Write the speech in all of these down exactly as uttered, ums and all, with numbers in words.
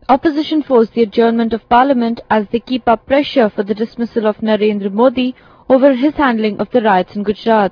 Opposition forced the adjournment of Parliament as they keep up pressure for the dismissal of Narendra Modi over his handling of the riots in Gujarat.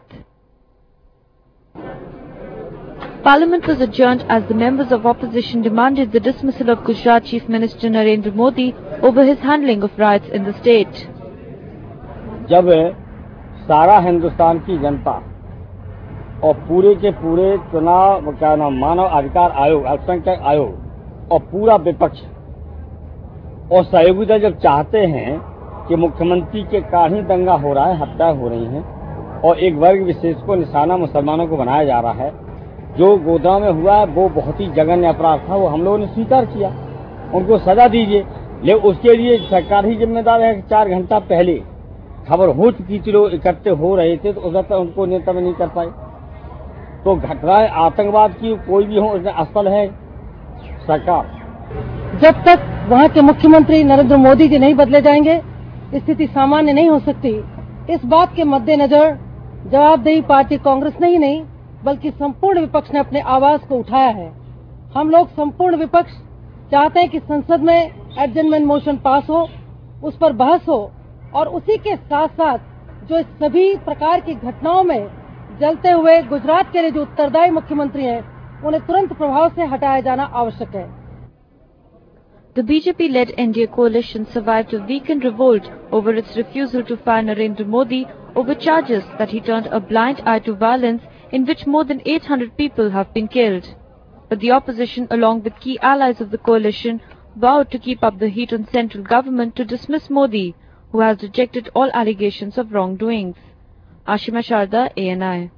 Parliament was adjourned as the members of opposition demanded the dismissal of Gujarat Chief Minister Narendra Modi over his handling of riots in the state. जब सारा हिंदुस्तान की जनता और पूरे के पूरे चुनाव क्या नाम मानव अधिकार आयोग, अल्पसंख्यक आयोग और पूरा विपक्ष और सहयोगी दल जब चाहते हैं कि मुख्यमंत्री के कारण ही दंगा हो रहा है, हत्या हो रही है और एक वर्ग विशेष को निशाना मुसलमानों को बनाया जा रहा है, जो गोधरा में हुआ है वो बहुत ही जघन्य अपराध था, वो हम लोगों ने स्वीकार किया, उनको सजा दीजिए। लेकिन उसके लिए सरकार ही जिम्मेदार है कि चार घंटा पहले खबर हो चुकी थी, लोग इकट्ठे हो रहे थे तो उधर उनको नेता में नहीं कर पाए। तो घटनाएं आतंकवाद की कोई भी हो, उसमें असफल है सरकार। जब तक वहां के मुख्यमंत्री नरेंद्र मोदी जी नहीं बदले जाएंगे, स्थिति सामान्य नहीं हो सकती। इस बात के मद्देनजर जवाबदेही पार्टी कांग्रेस नहीं नहीं बल्कि संपूर्ण विपक्ष ने अपने आवाज को उठाया है। हम लोग संपूर्ण विपक्ष चाहते हैं कि संसद में एडजर्नमेंट मोशन पास हो, उस पर बहस हो और उसी के साथ साथ जो सभी प्रकार की घटनाओं में जलते हुए गुजरात के लिए जो उत्तरदायी मुख्यमंत्री हैं, उन्हें तुरंत प्रभाव से हटाया जाना आवश्यक है। The B J P-led N D A coalition survived a weekend revolt over its refusal to fire Narendra Modi over charges that he turned a blind eye to violence in which more than eight hundred people have been killed. But the opposition, along with key allies of the coalition, vowed to keep up the heat on central government to dismiss Modi, who has rejected all allegations of wrongdoings. Ashima Sharda, A N I.